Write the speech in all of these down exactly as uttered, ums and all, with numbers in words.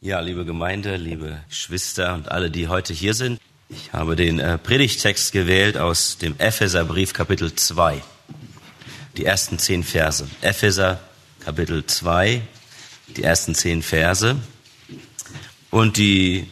Ja, liebe Gemeinde, liebe Geschwister und alle, die heute hier sind. Ich habe den äh, Predigttext gewählt aus dem Epheserbrief Kapitel zwei. Die ersten zehn Verse. Epheser Kapitel zwei, die ersten zehn Verse. Und die,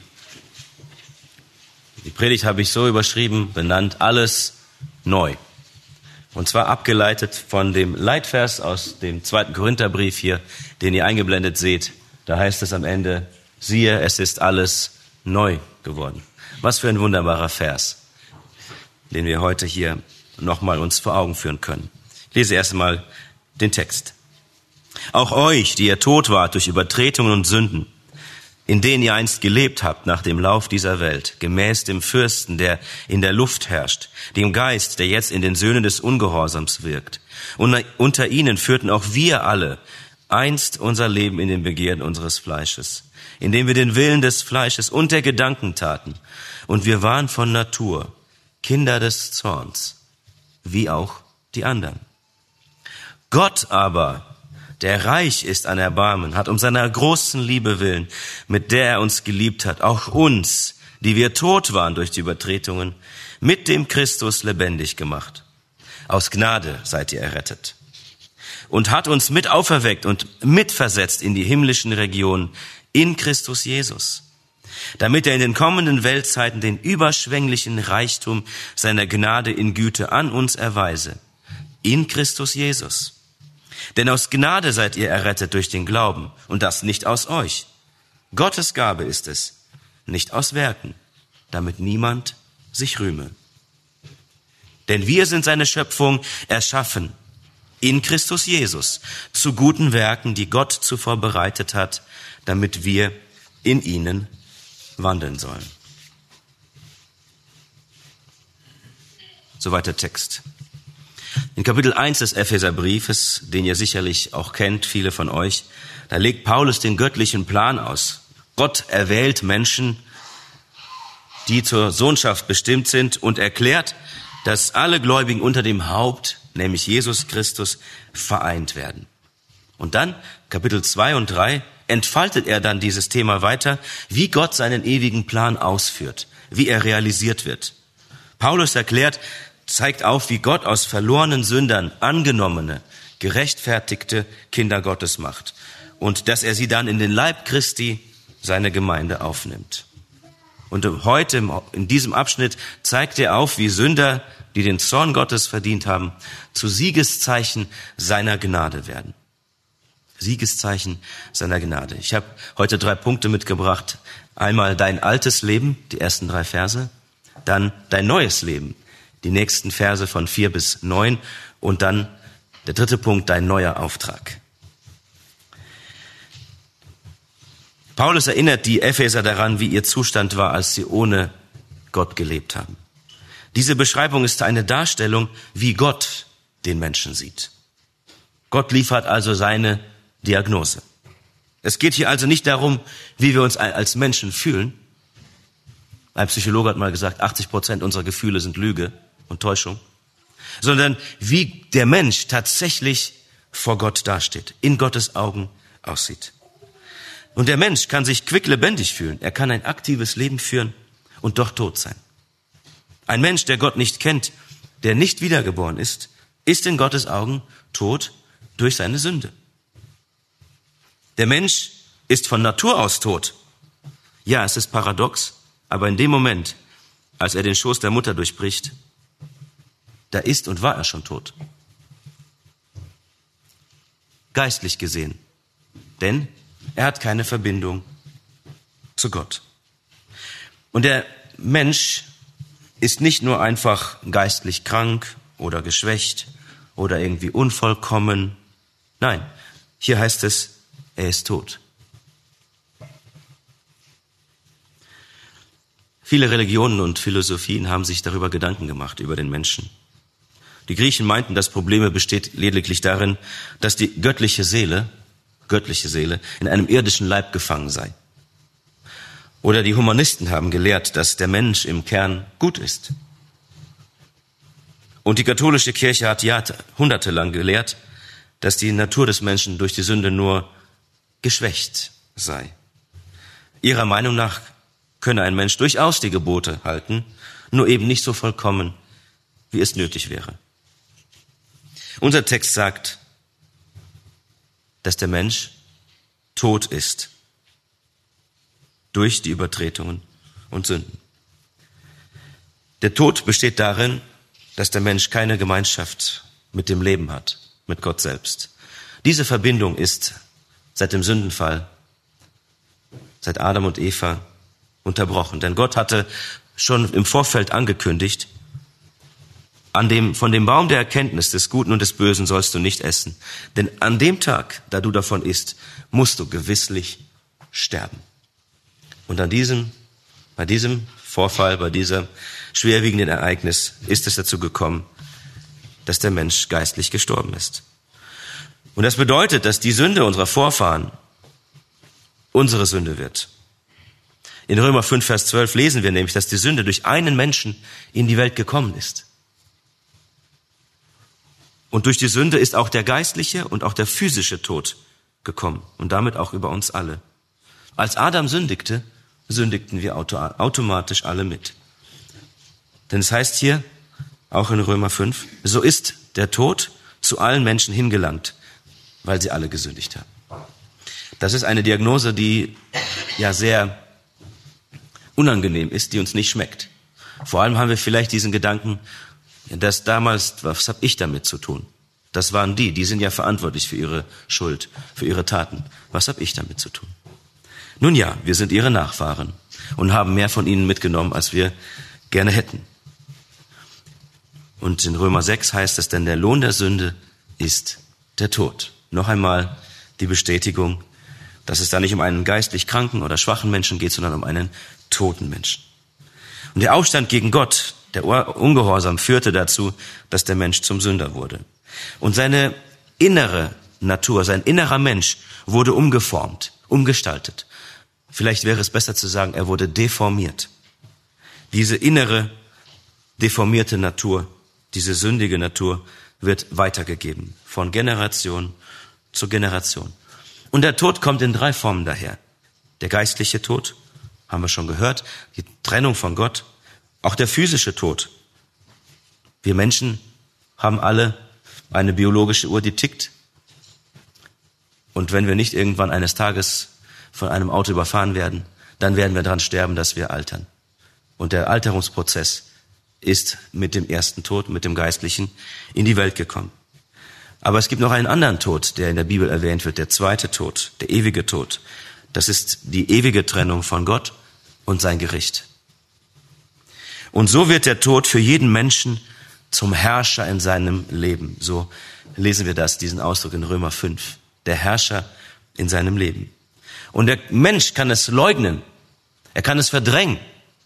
die Predigt habe ich so überschrieben, benannt, alles neu. Und zwar abgeleitet von dem Leitvers aus dem zweiten Korintherbrief hier, den ihr eingeblendet seht. Da heißt es am Ende, siehe, es ist alles neu geworden. Was für ein wunderbarer Vers, den wir heute hier nochmal uns vor Augen führen können. Ich lese erst einmal den Text. Auch euch, die ihr tot wart durch Übertretungen und Sünden, in denen ihr einst gelebt habt nach dem Lauf dieser Welt, gemäß dem Fürsten, der in der Luft herrscht, dem Geist, der jetzt in den Söhnen des Ungehorsams wirkt. Und unter ihnen führten auch wir alle einst unser Leben in den Begierden unseres Fleisches, indem wir den Willen des Fleisches und der Gedanken taten. Und wir waren von Natur Kinder des Zorns, wie auch die anderen. Gott aber, der reich ist an Erbarmen, hat um seiner großen Liebe willen, mit der er uns geliebt hat, auch uns, die wir tot waren durch die Übertretungen, mit dem Christus lebendig gemacht. Aus Gnade seid ihr errettet. Und hat uns mit auferweckt und mitversetzt in die himmlischen Regionen in Christus Jesus, damit er in den kommenden Weltzeiten den überschwänglichen Reichtum seiner Gnade in Güte an uns erweise, in Christus Jesus. Denn aus Gnade seid ihr errettet durch den Glauben, und das nicht aus euch. Gottes Gabe ist es, nicht aus Werken, damit niemand sich rühme. Denn wir sind seine Schöpfung, erschaffen in Christus Jesus, zu guten Werken, die Gott zuvor bereitet hat, damit wir in ihnen wandeln sollen. Soweit der Text. In Kapitel eins des Epheserbriefes, den ihr sicherlich auch kennt, viele von euch, da legt Paulus den göttlichen Plan aus. Gott erwählt Menschen, die zur Sohnschaft bestimmt sind, und erklärt, dass alle Gläubigen unter dem Haupt, nämlich Jesus Christus, vereint werden. Und dann, Kapitel zwei und drei, entfaltet er dann dieses Thema weiter, wie Gott seinen ewigen Plan ausführt, wie er realisiert wird. Paulus erklärt, zeigt auf, wie Gott aus verlorenen Sündern angenommene, gerechtfertigte Kinder Gottes macht und dass er sie dann in den Leib Christi, seine Gemeinde, aufnimmt. Und heute, in diesem Abschnitt, zeigt er auf, wie Sünder, die den Zorn Gottes verdient haben, zu Siegeszeichen seiner Gnade werden. Siegeszeichen seiner Gnade. Ich habe heute drei Punkte mitgebracht. Einmal dein altes Leben, die ersten drei Verse. Dann dein neues Leben, die nächsten Verse von vier bis neun. Und dann der dritte Punkt, dein neuer Auftrag. Paulus erinnert die Epheser daran, wie ihr Zustand war, als sie ohne Gott gelebt haben. Diese Beschreibung ist eine Darstellung, wie Gott den Menschen sieht. Gott liefert also seine Diagnose. Es geht hier also nicht darum, wie wir uns als Menschen fühlen. Ein Psychologe hat mal gesagt, achtzig Prozent unserer Gefühle sind Lüge und Täuschung. Sondern wie der Mensch tatsächlich vor Gott dasteht, in Gottes Augen aussieht. Und der Mensch kann sich quicklebendig fühlen. Er kann ein aktives Leben führen und doch tot sein. Ein Mensch, der Gott nicht kennt, der nicht wiedergeboren ist, ist in Gottes Augen tot durch seine Sünde. Der Mensch ist von Natur aus tot. Ja, es ist paradox, aber in dem Moment, als er den Schoß der Mutter durchbricht, da ist und war er schon tot. Geistlich gesehen. Denn er hat keine Verbindung zu Gott. Und der Mensch ist nicht nur einfach geistlich krank oder geschwächt oder irgendwie unvollkommen. Nein, hier heißt es, er ist tot. Viele Religionen und Philosophien haben sich darüber Gedanken gemacht, über den Menschen. Die Griechen meinten, das Problem besteht lediglich darin, dass die göttliche Seele, göttliche Seele, in einem irdischen Leib gefangen sei. Oder die Humanisten haben gelehrt, dass der Mensch im Kern gut ist. Und die katholische Kirche hat jahrhundertelang gelehrt, dass die Natur des Menschen durch die Sünde nur geschwächt sei. Ihrer Meinung nach könne ein Mensch durchaus die Gebote halten, nur eben nicht so vollkommen, wie es nötig wäre. Unser Text sagt, dass der Mensch tot ist durch die Übertretungen und Sünden. Der Tod besteht darin, dass der Mensch keine Gemeinschaft mit dem Leben hat, mit Gott selbst. Diese Verbindung ist seit dem Sündenfall, seit Adam und Eva unterbrochen. Denn Gott hatte schon im Vorfeld angekündigt, an dem, von dem Baum der Erkenntnis des Guten und des Bösen sollst du nicht essen. Denn an dem Tag, da du davon isst, musst du gewisslich sterben. Und an diesem, bei diesem Vorfall, bei diesem schwerwiegenden Ereignis ist es dazu gekommen, dass der Mensch geistlich gestorben ist. Und das bedeutet, dass die Sünde unserer Vorfahren unsere Sünde wird. In Römer fünf, Vers zwölf lesen wir nämlich, dass die Sünde durch einen Menschen in die Welt gekommen ist. Und durch die Sünde ist auch der geistliche und auch der physische Tod gekommen und damit auch über uns alle. Als Adam sündigte, sündigten wir auto- automatisch alle mit. Denn es heißt hier, auch in Römer fünf, so ist der Tod zu allen Menschen hingelangt, weil sie alle gesündigt haben. Das ist eine Diagnose, die ja sehr unangenehm ist, die uns nicht schmeckt. Vor allem haben wir vielleicht diesen Gedanken, dass damals, was habe ich damit zu tun? Das waren die, die sind ja verantwortlich für ihre Schuld, für ihre Taten. Was habe ich damit zu tun? Nun ja, wir sind ihre Nachfahren und haben mehr von ihnen mitgenommen, als wir gerne hätten. Und in Römer sechs heißt es, denn der Lohn der Sünde ist der Tod. Noch einmal die Bestätigung, dass es da nicht um einen geistlich kranken oder schwachen Menschen geht, sondern um einen toten Menschen. Und der Aufstand gegen Gott, der Ungehorsam, führte dazu, dass der Mensch zum Sünder wurde. Und seine innere Natur, sein innerer Mensch wurde umgeformt, umgestaltet. Vielleicht wäre es besser zu sagen, er wurde deformiert. Diese innere, deformierte Natur, diese sündige Natur wird weitergegeben, von Generation zu Generation. Und der Tod kommt in drei Formen daher. Der geistliche Tod, haben wir schon gehört, die Trennung von Gott, auch der physische Tod. Wir Menschen haben alle eine biologische Uhr, die tickt. Und wenn wir nicht irgendwann eines Tages von einem Auto überfahren werden, dann werden wir daran sterben, dass wir altern. Und der Alterungsprozess ist mit dem ersten Tod, mit dem Geistlichen, in die Welt gekommen. Aber es gibt noch einen anderen Tod, der in der Bibel erwähnt wird, der zweite Tod, der ewige Tod. Das ist die ewige Trennung von Gott und sein Gericht. Und so wird der Tod für jeden Menschen zum Herrscher in seinem Leben. So lesen wir das, diesen Ausdruck in Römer fünf. Der Herrscher in seinem Leben. Und der Mensch kann es leugnen. Er kann es verdrängen.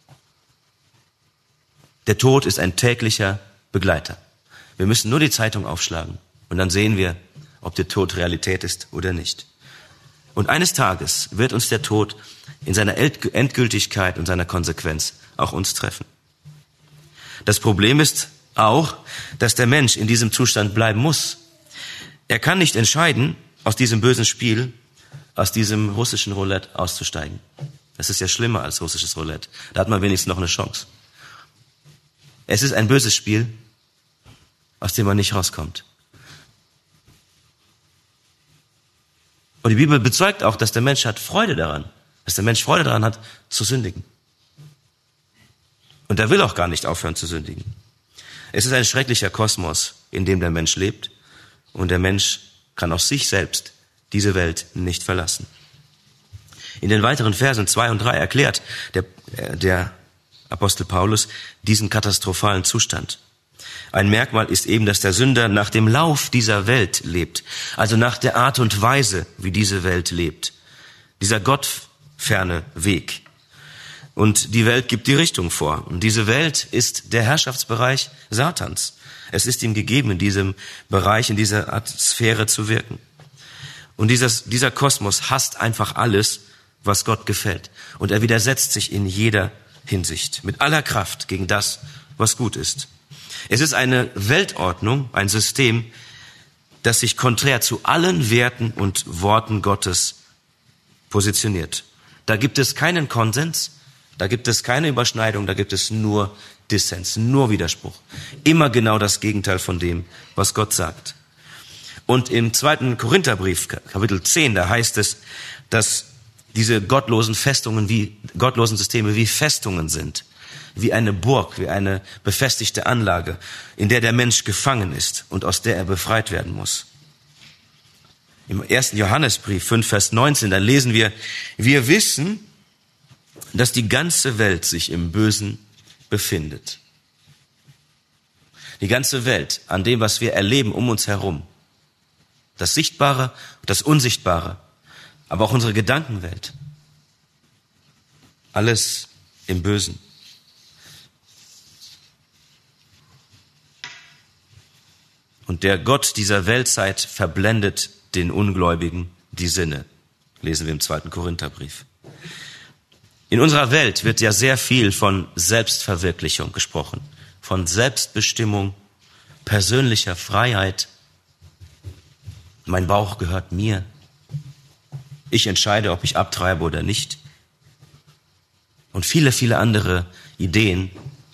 Der Tod ist ein täglicher Begleiter. Wir müssen nur die Zeitung aufschlagen und dann sehen wir, ob der Tod Realität ist oder nicht. Und eines Tages wird uns der Tod in seiner Endgültigkeit und seiner Konsequenz auch uns treffen. Das Problem ist auch, dass der Mensch in diesem Zustand bleiben muss. Er kann nicht entscheiden, aus diesem bösen Spiel, aus diesem russischen Roulette auszusteigen. Das ist ja schlimmer als russisches Roulette. Da hat man wenigstens noch eine Chance. Es ist ein böses Spiel, aus dem man nicht rauskommt. Und die Bibel bezeugt auch, dass der Mensch hat Freude daran, dass der Mensch Freude daran hat, zu sündigen. Und er will auch gar nicht aufhören zu sündigen. Es ist ein schrecklicher Kosmos, in dem der Mensch lebt. Und der Mensch kann aus sich selbst diese Welt nicht verlassen. In den weiteren Versen zwei und drei erklärt der, der Apostel Paulus diesen katastrophalen Zustand. Ein Merkmal ist eben, dass der Sünder nach dem Lauf dieser Welt lebt. Also nach der Art und Weise, wie diese Welt lebt. Dieser gottferne Weg. Und die Welt gibt die Richtung vor. Und diese Welt ist der Herrschaftsbereich Satans. Es ist ihm gegeben, in diesem Bereich, in dieser Sphäre zu wirken. Und dieses, dieser Kosmos hasst einfach alles, was Gott gefällt. Und er widersetzt sich in jeder Hinsicht, mit aller Kraft gegen das, was gut ist. Es ist eine Weltordnung, ein System, das sich konträr zu allen Werten und Worten Gottes positioniert. Da gibt es keinen Konsens, da gibt es keine Überschneidung, da gibt es nur Dissens, nur Widerspruch. Immer genau das Gegenteil von dem, was Gott sagt. Und im zweiten Korintherbrief, Kapitel zehn, da heißt es, dass diese gottlosen Festungen wie, gottlosen Systeme wie Festungen sind. Wie eine Burg, wie eine befestigte Anlage, in der der Mensch gefangen ist und aus der er befreit werden muss. Im ersten Johannesbrief fünf, Vers neunzehn, da lesen wir, wir wissen, dass die ganze Welt sich im Bösen befindet. Die ganze Welt, an dem, was wir erleben um uns herum. Das Sichtbare und das Unsichtbare, aber auch unsere Gedankenwelt. Alles im Bösen. Und der Gott dieser Weltzeit verblendet den Ungläubigen die Sinne, lesen wir im zweiten Korintherbrief. In unserer Welt wird ja sehr viel von Selbstverwirklichung gesprochen, von Selbstbestimmung, persönlicher Freiheit. Mein Bauch gehört mir. Ich entscheide, ob ich abtreibe oder nicht. Und viele, viele andere Ideen,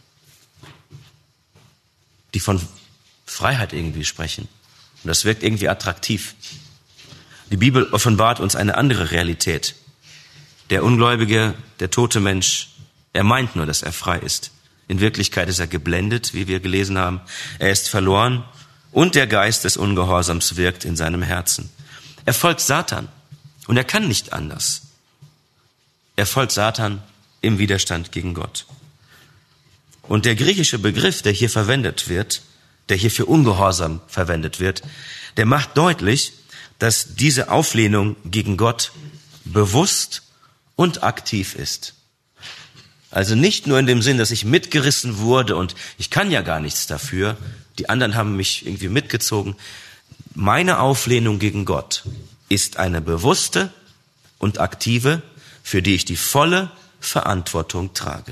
die von Freiheit irgendwie sprechen. Und das wirkt irgendwie attraktiv. Die Bibel offenbart uns eine andere Realität. Der Ungläubige, der tote Mensch, er meint nur, dass er frei ist. In Wirklichkeit ist er geblendet, wie wir gelesen haben. Er ist verloren und der Geist des Ungehorsams wirkt in seinem Herzen. Er folgt Satan und er kann nicht anders. Er folgt Satan im Widerstand gegen Gott. Und der griechische Begriff, der hier verwendet wird, der hier für Ungehorsam verwendet wird, der macht deutlich, dass diese Auflehnung gegen Gott bewusst und aktiv ist. Also nicht nur in dem Sinn, dass ich mitgerissen wurde und ich kann ja gar nichts dafür, die anderen haben mich irgendwie mitgezogen. Meine Auflehnung gegen Gott ist eine bewusste und aktive, für die ich die volle Verantwortung trage.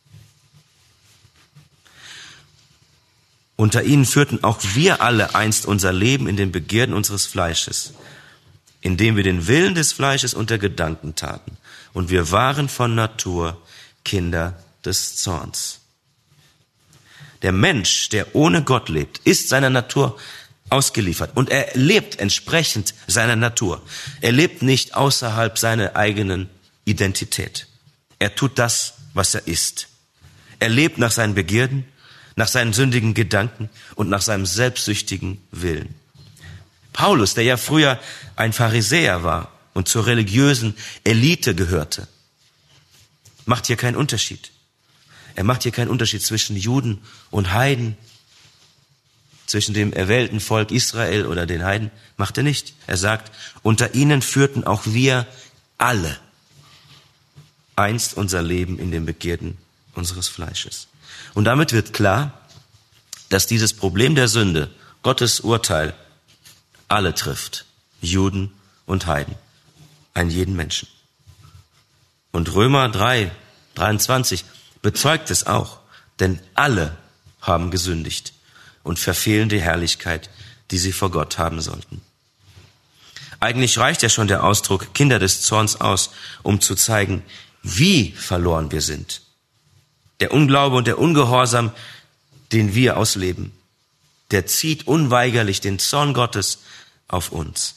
Unter ihnen führten auch wir alle einst unser Leben in den Begierden unseres Fleisches, indem wir den Willen des Fleisches und der Gedanken taten. Und wir waren von Natur Kinder des Zorns. Der Mensch, der ohne Gott lebt, ist seiner Natur ausgeliefert. Und er lebt entsprechend seiner Natur. Er lebt nicht außerhalb seiner eigenen Identität. Er tut das, was er ist. Er lebt nach seinen Begierden, nach seinen sündigen Gedanken und nach seinem selbstsüchtigen Willen. Paulus, der ja früher ein Pharisäer war und zur religiösen Elite gehörte, macht hier keinen Unterschied. Er macht hier keinen Unterschied zwischen Juden und Heiden, zwischen dem erwählten Volk Israel oder den Heiden, macht er nicht. Er sagt, unter ihnen führten auch wir alle einst unser Leben in den Begierden unseres Fleisches. Und damit wird klar, dass dieses Problem der Sünde, Gottes Urteil, alle trifft. Juden und Heiden. Einen jeden Menschen. Und Römer drei, dreiundzwanzig bezeugt es auch. Denn alle haben gesündigt und verfehlen die Herrlichkeit, die sie vor Gott haben sollten. Eigentlich reicht ja schon der Ausdruck Kinder des Zorns aus, um zu zeigen, wie verloren wir sind. Der Unglaube und der Ungehorsam, den wir ausleben, der zieht unweigerlich den Zorn Gottes auf uns.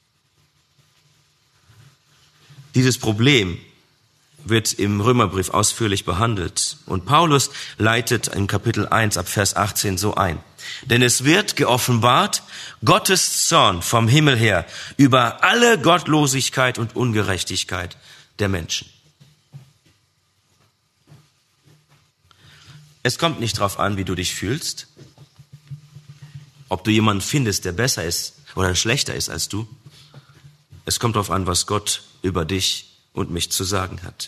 Dieses Problem wird im Römerbrief ausführlich behandelt. Und Paulus leitet in Kapitel eins ab Vers achtzehn so ein. Denn es wird geoffenbart Gottes Zorn vom Himmel her über alle Gottlosigkeit und Ungerechtigkeit der Menschen. Es kommt nicht darauf an, wie du dich fühlst, ob du jemanden findest, der besser ist oder schlechter ist als du. Es kommt darauf an, was Gott über dich und mich zu sagen hat.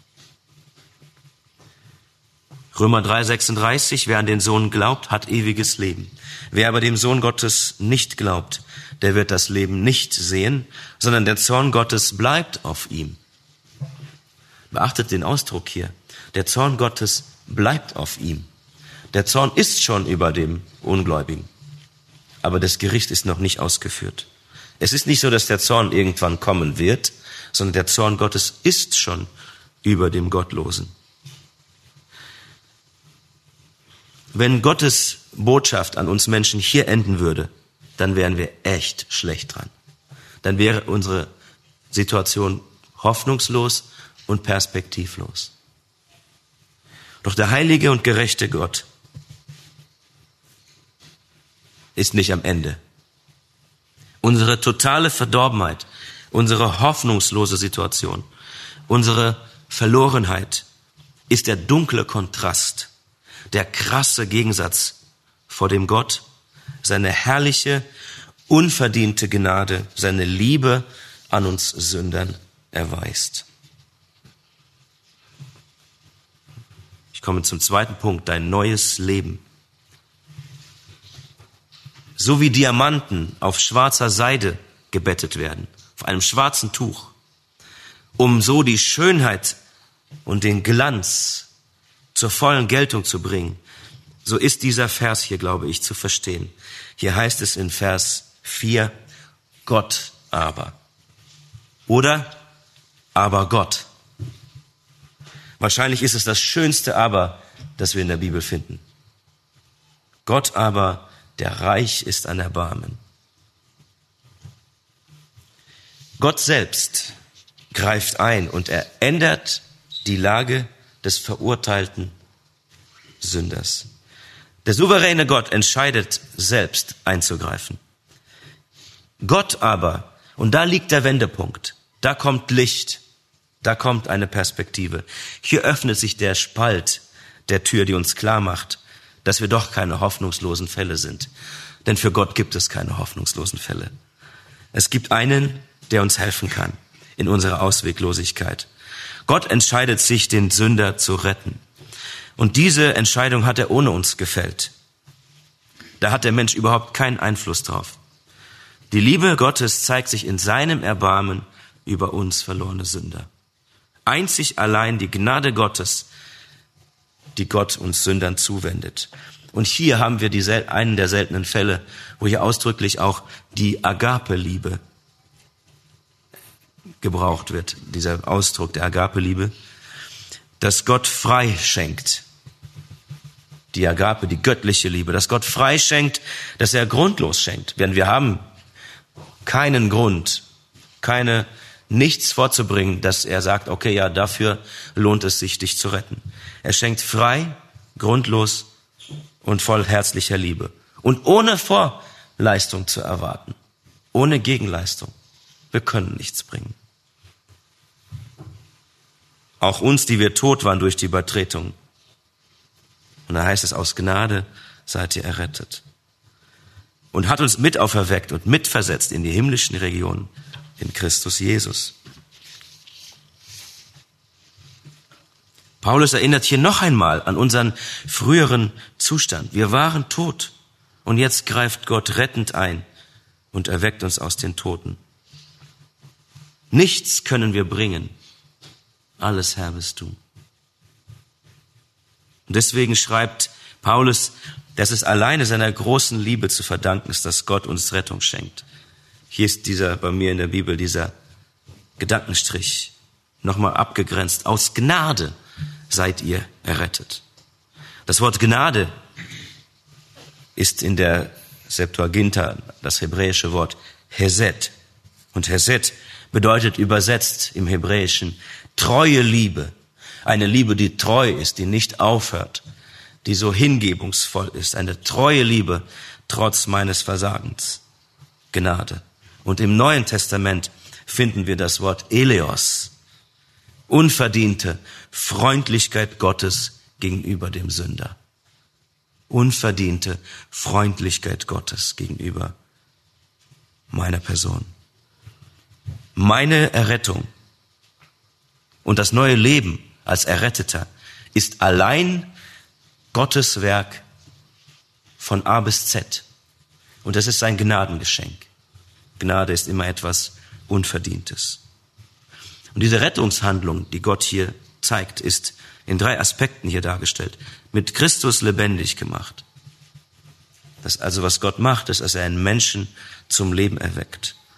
Römer drei, sechsunddreißig, wer an den Sohn glaubt, hat ewiges Leben. Wer aber dem Sohn Gottes nicht glaubt, der wird das Leben nicht sehen, sondern der Zorn Gottes bleibt auf ihm. Beachtet den Ausdruck hier. Der Zorn Gottes bleibt auf ihm. Der Zorn ist schon über dem Ungläubigen, aber das Gericht ist noch nicht ausgeführt. Es ist nicht so, dass der Zorn irgendwann kommen wird, sondern der Zorn Gottes ist schon über dem Gottlosen. Wenn Gottes Botschaft an uns Menschen hier enden würde, dann wären wir echt schlecht dran. Dann wäre unsere Situation hoffnungslos und perspektivlos. Doch der heilige und gerechte Gott ist nicht am Ende. Unsere totale Verdorbenheit, unsere hoffnungslose Situation, unsere Verlorenheit ist der dunkle Kontrast, der krasse Gegensatz vor dem Gott, seine herrliche, unverdiente Gnade, seine Liebe an uns Sündern erweist. Ich komme zum zweiten Punkt, dein neues Leben. So wie Diamanten auf schwarzer Seide gebettet werden, auf einem schwarzen Tuch, um so die Schönheit und den Glanz zur vollen Geltung zu bringen, so ist dieser Vers hier, glaube ich, zu verstehen. Hier heißt es in Vers vier, Gott aber. Oder aber Gott. Wahrscheinlich ist es das schönste Aber, das wir in der Bibel finden. Gott aber, der reich ist an Erbarmen. Gott selbst greift ein und er ändert die Lage des verurteilten Sünders. Der souveräne Gott entscheidet selbst einzugreifen. Gott aber, und da liegt der Wendepunkt, da kommt Licht, da kommt eine Perspektive. Hier öffnet sich der Spalt der Tür, die uns klar macht, dass wir doch keine hoffnungslosen Fälle sind. Denn für Gott gibt es keine hoffnungslosen Fälle. Es gibt einen, der uns helfen kann in unserer Ausweglosigkeit. Gott entscheidet sich, den Sünder zu retten. Und diese Entscheidung hat er ohne uns gefällt. Da hat der Mensch überhaupt keinen Einfluss drauf. Die Liebe Gottes zeigt sich in seinem Erbarmen über uns verlorene Sünder. Einzig allein die Gnade Gottes, die Gott uns Sündern zuwendet. Und hier haben wir die, einen der seltenen Fälle, wo hier ausdrücklich auch die Agape-Liebe gebraucht wird, dieser Ausdruck der Agape-Liebe, dass Gott frei schenkt. Die Agape, die göttliche Liebe, dass Gott frei schenkt, dass er grundlos schenkt. Denn wir haben keinen Grund, keine, nichts vorzubringen, dass er sagt, okay, ja, dafür lohnt es sich, dich zu retten. Er schenkt frei, grundlos und voll herzlicher Liebe. Und ohne Vorleistung zu erwarten, ohne Gegenleistung. Wir können nichts bringen. Auch uns, die wir tot waren durch die Übertretung. Und da heißt es, aus Gnade seid ihr errettet. Und hat uns mit auferweckt und mitversetzt in die himmlischen Regionen in Christus Jesus. Paulus erinnert hier noch einmal an unseren früheren Zustand. Wir waren tot und jetzt greift Gott rettend ein und erweckt uns aus den Toten. Nichts können wir bringen. Alles, Herr, bist du. Und deswegen schreibt Paulus, dass es alleine seiner großen Liebe zu verdanken ist, dass Gott uns Rettung schenkt. Hier ist dieser, bei mir in der Bibel, dieser Gedankenstrich nochmal abgegrenzt. Aus Gnade seid ihr errettet. Das Wort Gnade ist in der Septuaginta das hebräische Wort Hesed. Und Hesed bedeutet übersetzt im Hebräischen treue Liebe. Eine Liebe, die treu ist, die nicht aufhört, die so hingebungsvoll ist. Eine treue Liebe trotz meines Versagens. Gnade. Und im Neuen Testament finden wir das Wort Eleos. Unverdiente Freundlichkeit Gottes gegenüber dem Sünder. Unverdiente Freundlichkeit Gottes gegenüber meiner Person. Meine Errettung und das neue Leben als Erretteter ist allein Gottes Werk von A bis Z. Und das ist sein Gnadengeschenk. Gnade ist immer etwas Unverdientes. Und diese Rettungshandlung, die Gott hier zeigt, ist in drei Aspekten hier dargestellt. Mit Christus lebendig gemacht. Das also, was Gott macht, ist, dass er einen Menschen zum Leben erweckt.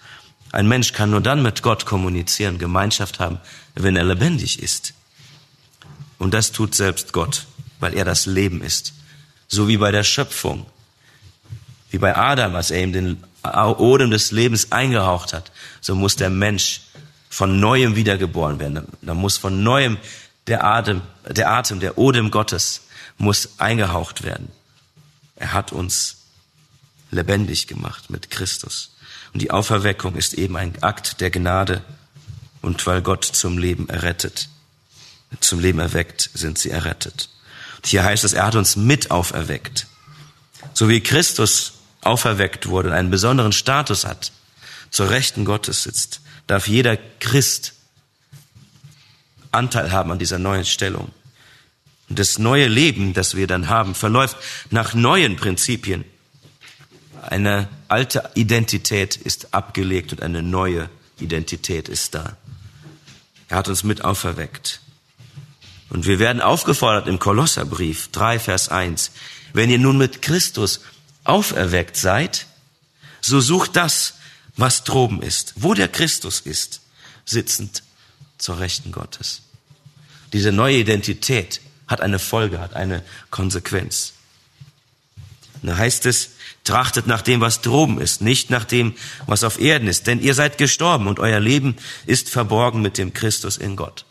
Ein Mensch kann nur dann mit Gott kommunizieren, Gemeinschaft haben, wenn er lebendig ist. Und das tut selbst Gott, weil er das Leben ist. So wie bei der Schöpfung, wie bei Adam, als er ihm den Odem des Lebens eingehaucht hat, so muss der Mensch von Neuem wiedergeboren werden. Da muss von Neuem der Atem, der Atem, der Odem Gottes muss eingehaucht werden. Er hat uns lebendig gemacht mit Christus. Und die Auferweckung ist eben ein Akt der Gnade. Und weil Gott zum Leben errettet, zum Leben erweckt, sind sie errettet. Und hier heißt es, er hat uns mit auferweckt. So wie Christus auferweckt wurde und einen besonderen Status hat, zur Rechten Gottes sitzt, darf jeder Christ Anteil haben an dieser neuen Stellung. Und das neue Leben, das wir dann haben, verläuft nach neuen Prinzipien. Eine alte Identität ist abgelegt und eine neue Identität ist da. Er hat uns mit auferweckt. Und wir werden aufgefordert im Kolosserbrief drei, Vers eins, wenn ihr nun mit Christus auferweckt seid, so sucht das, was droben ist, wo der Christus ist, sitzend zur Rechten Gottes. Diese neue Identität hat eine Folge, hat eine Konsequenz. Und da heißt es, trachtet nach dem, was droben ist, nicht nach dem, was auf Erden ist. Denn ihr seid gestorben und euer Leben ist verborgen mit dem Christus in Gott.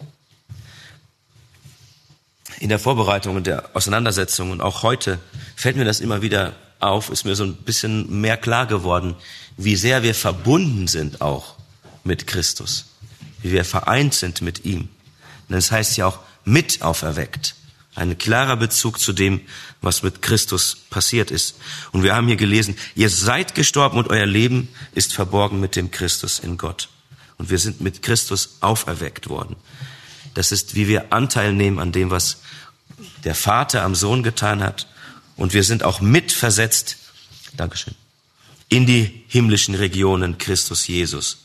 In der Vorbereitung und der Auseinandersetzung und auch heute fällt mir das immer wieder auf, ist mir so ein bisschen mehr klar geworden, wie sehr wir verbunden sind auch mit Christus, wie wir vereint sind mit ihm. Denn es heißt ja auch mit auferweckt. Ein klarer Bezug zu dem, was mit Christus passiert ist. Und wir haben hier gelesen, ihr seid gestorben und euer Leben ist verborgen mit dem Christus in Gott. Und wir sind mit Christus auferweckt worden. Das ist, wie wir Anteil nehmen an dem, was der Vater am Sohn getan hat. Und wir sind auch mitversetzt, Dankeschön, in die himmlischen Regionen Christus Jesus.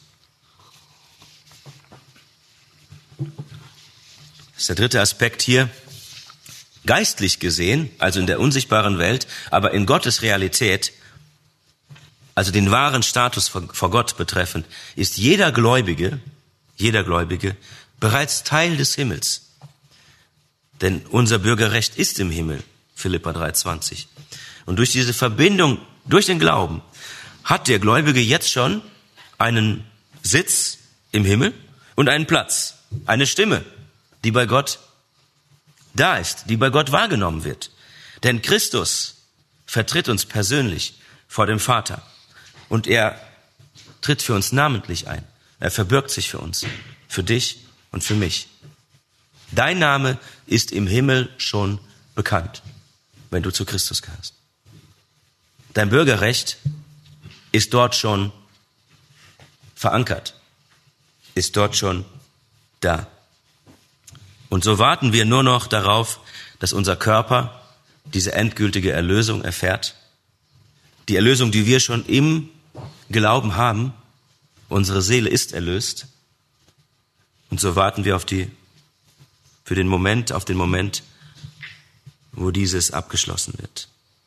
Das ist der dritte Aspekt hier. Geistlich gesehen, also in der unsichtbaren Welt, aber in Gottes Realität, also den wahren Status vor Gott betreffend, ist jeder Gläubige, jeder Gläubige bereits Teil des Himmels. Denn unser Bürgerrecht ist im Himmel, Philipper drei zwanzig. Und durch diese Verbindung, durch den Glauben, hat der Gläubige jetzt schon einen Sitz im Himmel und einen Platz, eine Stimme, die bei Gott da ist, die bei Gott wahrgenommen wird. Denn Christus vertritt uns persönlich vor dem Vater und er tritt für uns namentlich ein. Er verbirgt sich für uns, für dich und für mich. Dein Name ist im Himmel schon bekannt, wenn du zu Christus gehörst. Dein Bürgerrecht ist dort schon verankert, ist dort schon da. Und so warten wir nur noch darauf, dass unser Körper diese endgültige Erlösung erfährt. Die Erlösung, die wir schon im Glauben haben. Unsere Seele ist erlöst. Und so warten wir auf die, für den Moment, auf den Moment, wo dieses abgeschlossen wird.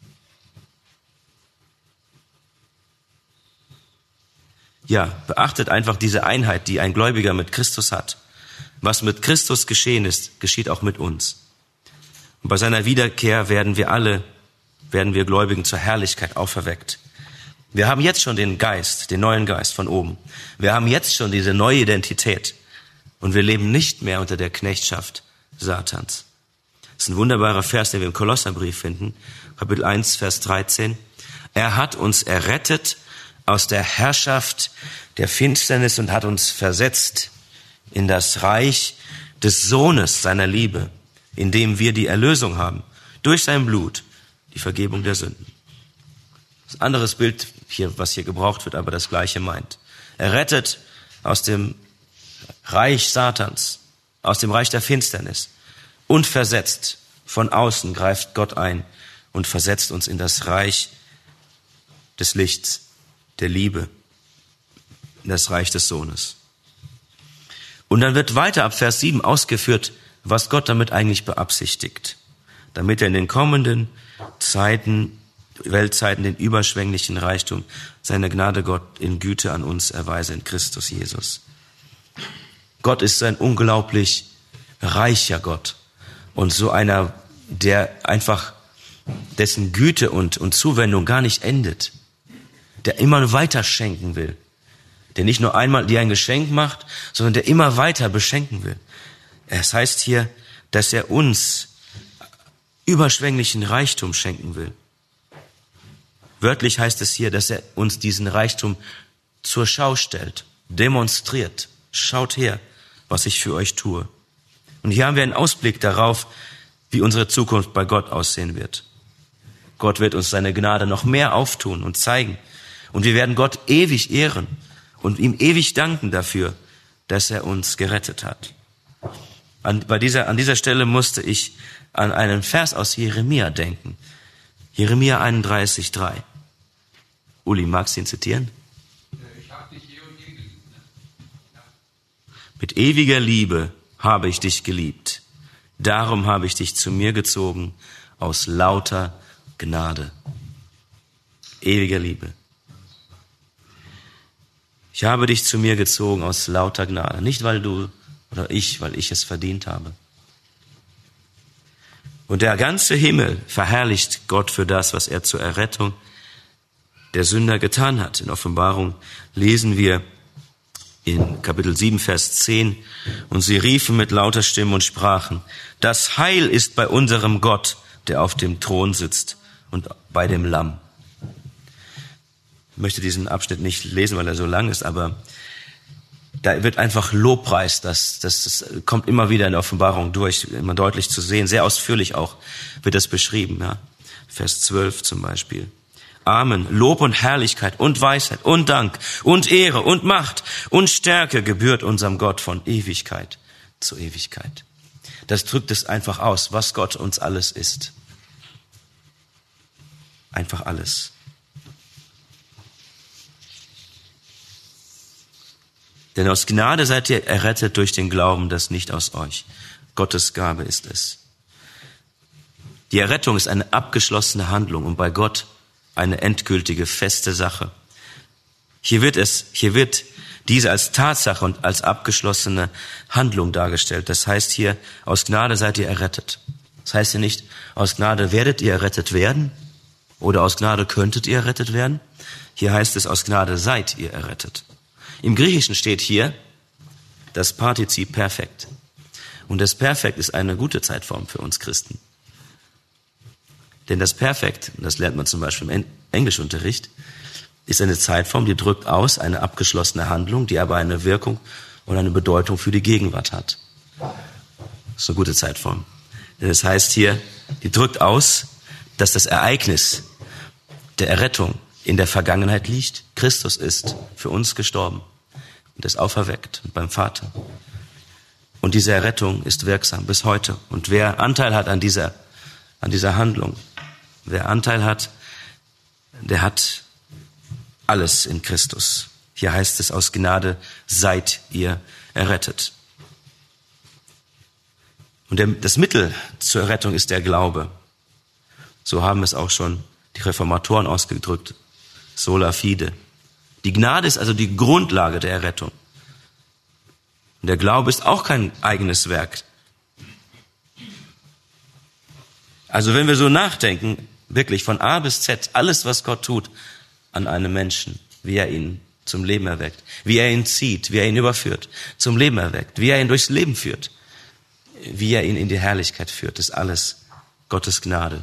Ja, beachtet einfach diese Einheit, die ein Gläubiger mit Christus hat. Was mit Christus geschehen ist, geschieht auch mit uns. Und bei seiner Wiederkehr werden wir alle, werden wir Gläubigen zur Herrlichkeit auferweckt. Wir haben jetzt schon den Geist, den neuen Geist von oben. Wir haben jetzt schon diese neue Identität. Und wir leben nicht mehr unter der Knechtschaft Satans. Das ist ein wunderbarer Vers, den wir im Kolosserbrief finden. Kapitel eins, Vers dreizehn. Er hat uns errettet aus der Herrschaft der Finsternis und hat uns versetzt in das Reich des Sohnes seiner Liebe, in dem wir die Erlösung haben, durch sein Blut, die Vergebung der Sünden. Das ist ein anderes Bild, hier, was hier gebraucht wird, aber das Gleiche meint. Errettet aus dem Reich Satans, aus dem Reich der Finsternis und versetzt. Von außen greift Gott ein und versetzt uns in das Reich des Lichts, der Liebe, in das Reich des Sohnes. Und dann wird weiter ab Vers sieben ausgeführt, was Gott damit eigentlich beabsichtigt, damit er in den kommenden Zeiten Weltzeiten den überschwänglichen Reichtum seiner Gnade Gott in Güte an uns erweise in Christus Jesus. Gott ist ein unglaublich reicher Gott und so einer, der einfach, dessen Güte und, und Zuwendung gar nicht endet, der immer weiter schenken will, der nicht nur einmal dir ein Geschenk macht, sondern der immer weiter beschenken will. Es heißt hier, dass er uns überschwänglichen Reichtum schenken will. Wörtlich heißt es hier, dass er uns diesen Reichtum zur Schau stellt, demonstriert. Schaut her, was ich für euch tue. Und hier haben wir einen Ausblick darauf, wie unsere Zukunft bei Gott aussehen wird. Gott wird uns seine Gnade noch mehr auftun und zeigen. Und wir werden Gott ewig ehren und ihm ewig danken dafür, dass er uns gerettet hat. An, bei dieser, an dieser Stelle musste ich an einen Vers aus Jeremia denken. Jeremia einunddreißig, drei. Uli, magst du ihn zitieren? Ich habe dich eh und je geliebt. Ja. Mit ewiger Liebe habe ich dich geliebt. Darum habe ich dich zu mir gezogen aus lauter Gnade. Ewiger Liebe. Ich habe dich zu mir gezogen aus lauter Gnade. Nicht, weil du oder ich, weil ich es verdient habe. Und der ganze Himmel verherrlicht Gott für das, was er zur Errettung der Sünder getan hat. In Offenbarung lesen wir in Kapitel sieben, Vers zehn, und sie riefen mit lauter Stimme und sprachen, das Heil ist bei unserem Gott, der auf dem Thron sitzt und bei dem Lamm. Ich möchte diesen Abschnitt nicht lesen, weil er so lang ist, aber da wird einfach Lobpreis, das, das, das kommt immer wieder in der Offenbarung durch, immer deutlich zu sehen, sehr ausführlich auch wird das beschrieben, ja. Vers zwölf zum Beispiel. Amen, Lob und Herrlichkeit und Weisheit und Dank und Ehre und Macht und Stärke gebührt unserem Gott von Ewigkeit zu Ewigkeit. Das drückt es einfach aus, was Gott uns alles ist. Einfach alles. Denn aus Gnade seid ihr errettet durch den Glauben, das nicht aus euch. Gottes Gabe ist es. Die Errettung ist eine abgeschlossene Handlung und bei Gott eine endgültige, feste Sache. Hier wird es, hier wird diese als Tatsache und als abgeschlossene Handlung dargestellt. Das heißt hier, aus Gnade seid ihr errettet. Das heißt hier nicht, aus Gnade werdet ihr errettet werden oder aus Gnade könntet ihr errettet werden. Hier heißt es, aus Gnade seid ihr errettet. Im Griechischen steht hier das Partizip Perfekt. Und das Perfekt ist eine gute Zeitform für uns Christen. Denn das Perfekt, das lernt man zum Beispiel im Englischunterricht, ist eine Zeitform, die drückt aus eine abgeschlossene Handlung, die aber eine Wirkung und eine Bedeutung für die Gegenwart hat. Das ist eine gute Zeitform. Denn es heißt hier, die drückt aus, dass das Ereignis der Errettung in der Vergangenheit liegt. Christus ist für uns gestorben und ist auferweckt und beim Vater. Und diese Errettung ist wirksam bis heute. Und wer Anteil hat an dieser, an dieser Handlung, wer Anteil hat, der hat alles in Christus. Hier heißt es, aus Gnade seid ihr errettet. Und der, das Mittel zur Errettung ist der Glaube. So haben es auch schon die Reformatoren ausgedrückt. Sola fide. Die Gnade ist also die Grundlage der Errettung. Und der Glaube ist auch kein eigenes Werk. Also wenn wir so nachdenken, wirklich von A bis Z, alles, was Gott tut an einem Menschen, wie er ihn zum Leben erweckt, wie er ihn zieht, wie er ihn überführt, zum Leben erweckt, wie er ihn durchs Leben führt, wie er ihn in die Herrlichkeit führt, ist alles Gottes Gnade.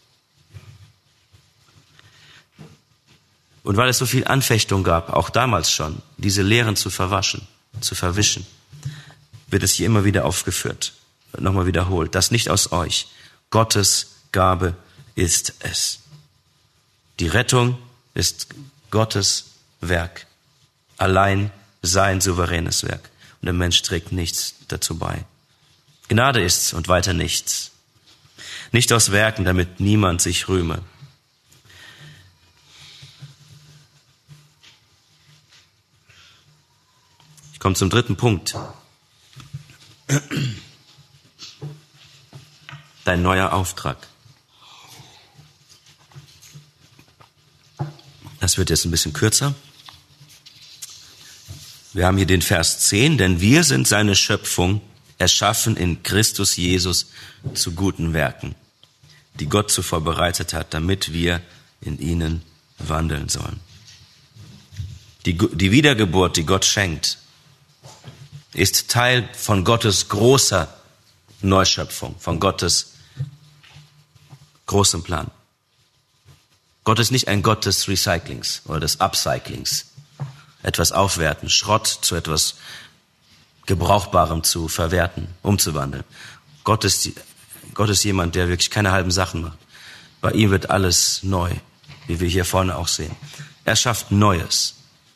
Und weil es so viel Anfechtung gab, auch damals schon, diese Lehren zu verwaschen, zu verwischen, wird es hier immer wieder aufgeführt, nochmal wiederholt. Das nicht aus euch. Gottes Gabe ist es. Die Rettung ist Gottes Werk. Allein sein souveränes Werk. Und der Mensch trägt nichts dazu bei. Gnade ist's und weiter nichts. Nicht aus Werken, damit niemand sich rühme. Ich komme zum dritten Punkt. Dein neuer Auftrag. wird jetzt ein bisschen kürzer. Wir haben hier den Vers zehn, denn wir sind seine Schöpfung, erschaffen in Christus Jesus zu guten Werken, die Gott zuvor bereitet hat, damit wir in ihnen wandeln sollen. Die, die Wiedergeburt, die Gott schenkt, ist Teil von Gottes großer Neuschöpfung, von Gottes großem Plan. Gott ist nicht ein Gott des Recyclings oder des Upcyclings. Etwas aufwerten, Schrott zu etwas Gebrauchbarem zu verwerten, umzuwandeln. Gott ist, Gott ist jemand, der wirklich keine halben Sachen macht. Bei ihm wird alles neu, wie wir hier vorne auch sehen. Er schafft Neues.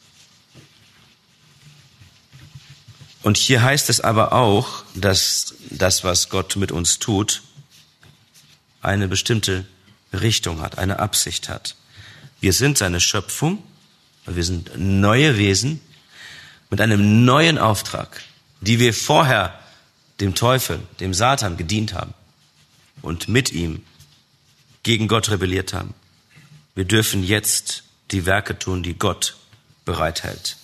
Und hier heißt es aber auch, dass das, was Gott mit uns tut, eine bestimmte Richtung hat, eine Absicht hat. Wir sind seine Schöpfung, wir sind neue Wesen mit einem neuen Auftrag, die wir vorher dem Teufel, dem Satan gedient haben und mit ihm gegen Gott rebelliert haben. Wir dürfen jetzt die Werke tun, die Gott bereithält.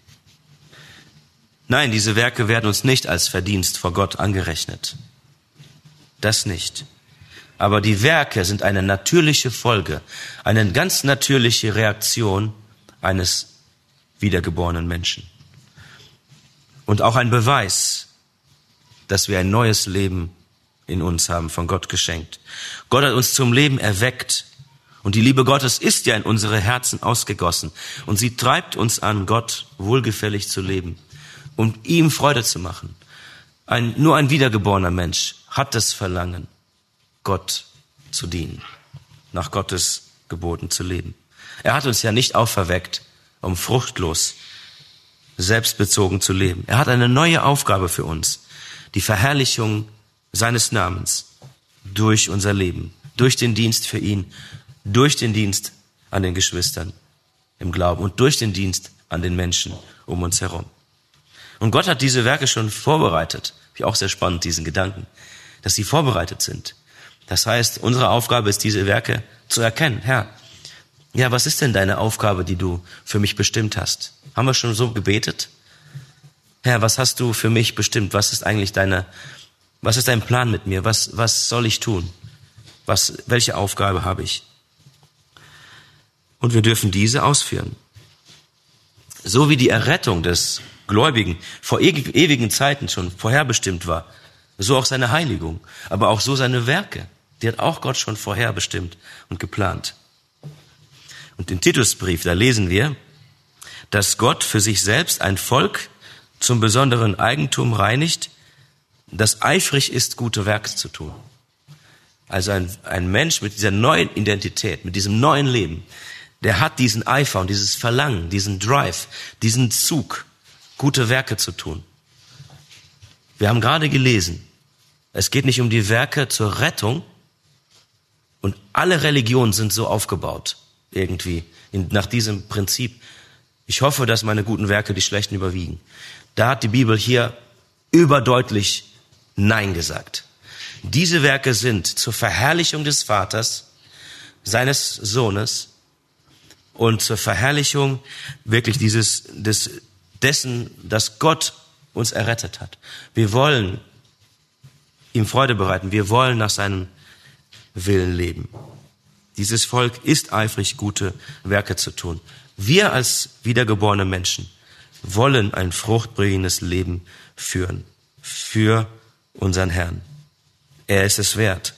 Nein, diese Werke werden uns nicht als Verdienst vor Gott angerechnet. Das nicht. Aber die Werke sind eine natürliche Folge, eine ganz natürliche Reaktion eines wiedergeborenen Menschen. Und auch ein Beweis, dass wir ein neues Leben in uns haben, von Gott geschenkt. Gott hat uns zum Leben erweckt. Und die Liebe Gottes ist ja in unsere Herzen ausgegossen. Und sie treibt uns an, Gott wohlgefällig zu leben und ihm Freude zu machen. Ein, nur ein wiedergeborener Mensch hat das Verlangen, Gott zu dienen, nach Gottes Geboten zu leben. Er hat uns ja nicht auferweckt, um fruchtlos, selbstbezogen zu leben. Er hat eine neue Aufgabe für uns, die Verherrlichung seines Namens durch unser Leben, durch den Dienst für ihn, durch den Dienst an den Geschwistern im Glauben und durch den Dienst an den Menschen um uns herum. Und Gott hat diese Werke schon vorbereitet. Finde ich auch sehr spannend, diesen Gedanken, dass sie vorbereitet sind. Das heißt, unsere Aufgabe ist, diese Werke zu erkennen. Herr, ja, was ist denn deine Aufgabe, die du für mich bestimmt hast? Haben wir schon so gebetet? Herr, was hast du für mich bestimmt? Was ist eigentlich deine, was ist dein Plan mit mir? Was, was soll ich tun? Was, welche Aufgabe habe ich? Und wir dürfen diese ausführen. So wie die Errettung des Gläubigen vor ewigen Zeiten schon vorherbestimmt war, so auch seine Heiligung, aber auch so seine Werke. Die hat auch Gott schon vorherbestimmt und geplant. Und im Titusbrief, da lesen wir, dass Gott für sich selbst ein Volk zum besonderen Eigentum reinigt, das eifrig ist, gute Werke zu tun. Also ein, ein Mensch mit dieser neuen Identität, mit diesem neuen Leben, der hat diesen Eifer und dieses Verlangen, diesen Drive, diesen Zug, gute Werke zu tun. Wir haben gerade gelesen, es geht nicht um die Werke zur Rettung und alle Religionen sind so aufgebaut, irgendwie, in, nach diesem Prinzip. Ich hoffe, dass meine guten Werke die schlechten überwiegen. Da hat die Bibel hier überdeutlich Nein gesagt. Diese Werke sind zur Verherrlichung des Vaters, seines Sohnes und zur Verherrlichung wirklich dieses, des, dessen, dass Gott uns errettet hat. Wir wollen ihm Freude bereiten. Wir wollen nach seinem Willen leben. Dieses Volk ist eifrig, gute Werke zu tun. Wir als wiedergeborene Menschen wollen ein fruchtbringendes Leben führen für unseren Herrn. Er ist es wert.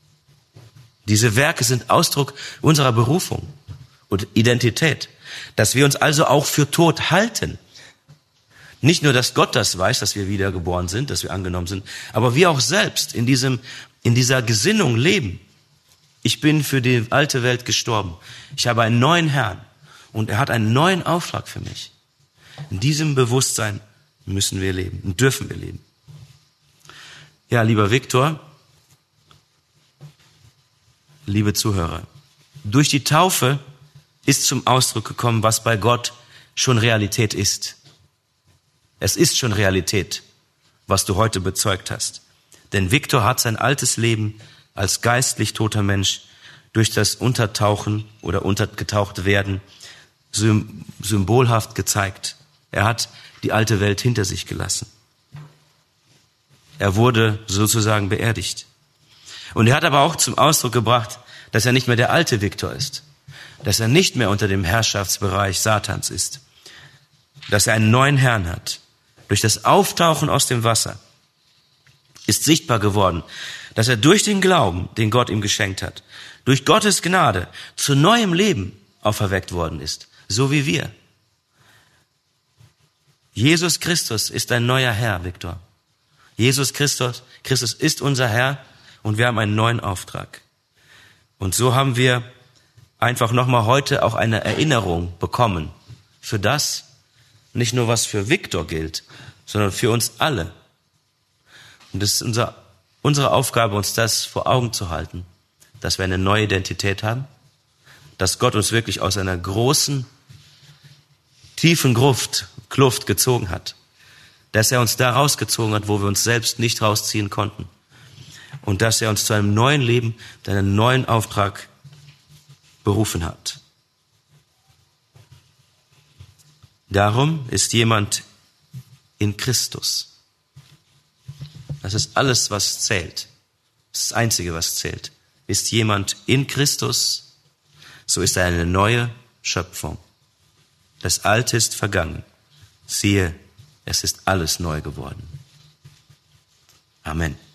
Diese Werke sind Ausdruck unserer Berufung und Identität, dass wir uns also auch für tot halten. Nicht nur, dass Gott das weiß, dass wir wiedergeboren sind, dass wir angenommen sind, aber wir auch selbst in diesem, in dieser Gesinnung leben. Ich bin für die alte Welt gestorben. Ich habe einen neuen Herrn und er hat einen neuen Auftrag für mich. In diesem Bewusstsein müssen wir leben und dürfen wir leben. Ja, lieber Viktor, liebe Zuhörer, durch die Taufe ist zum Ausdruck gekommen, was bei Gott schon Realität ist. Es ist schon Realität, was du heute bezeugt hast. Denn Viktor hat sein altes Leben als geistlich toter Mensch durch das Untertauchen oder untergetaucht werden symbolhaft gezeigt. Er hat die alte Welt hinter sich gelassen. Er wurde sozusagen beerdigt. Und er hat aber auch zum Ausdruck gebracht, dass er nicht mehr der alte Viktor ist, dass er nicht mehr unter dem Herrschaftsbereich Satans ist, dass er einen neuen Herrn hat. Durch das Auftauchen aus dem Wasser ist sichtbar geworden, dass er durch den Glauben, den Gott ihm geschenkt hat, durch Gottes Gnade zu neuem Leben auferweckt worden ist, so wie wir. Jesus Christus ist ein neuer Herr, Viktor. Jesus Christus, Christus ist unser Herr und wir haben einen neuen Auftrag. Und so haben wir einfach nochmal heute auch eine Erinnerung bekommen für das, nicht nur was für Viktor gilt, sondern für uns alle. Und es ist unser, unsere Aufgabe, uns das vor Augen zu halten, dass wir eine neue Identität haben, dass Gott uns wirklich aus einer großen, tiefen Gruft, Kluft gezogen hat, dass er uns da rausgezogen hat, wo wir uns selbst nicht rausziehen konnten und dass er uns zu einem neuen Leben, zu einem neuen Auftrag berufen hat. Darum ist jemand in Christus. Das ist alles, was zählt. Das ist das Einzige, was zählt. Ist jemand in Christus, so ist er eine neue Schöpfung. Das Alte ist vergangen. Siehe, es ist alles neu geworden. Amen.